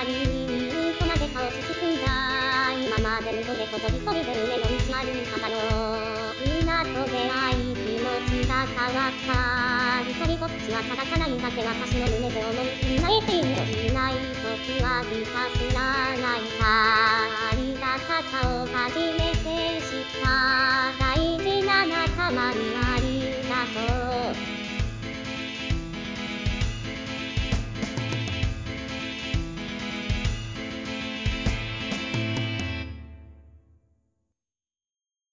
にうんとなぜか落ち着くんだ。今まで嘘でこそ一人で上の道歩いただろう。港で愛気持ちが変わった。一人ぼっちはただじゃないだけ私の胸で思いつ泣いているのいない時はひたすら泣いた。ありがたさを初めて知った。大事な仲間に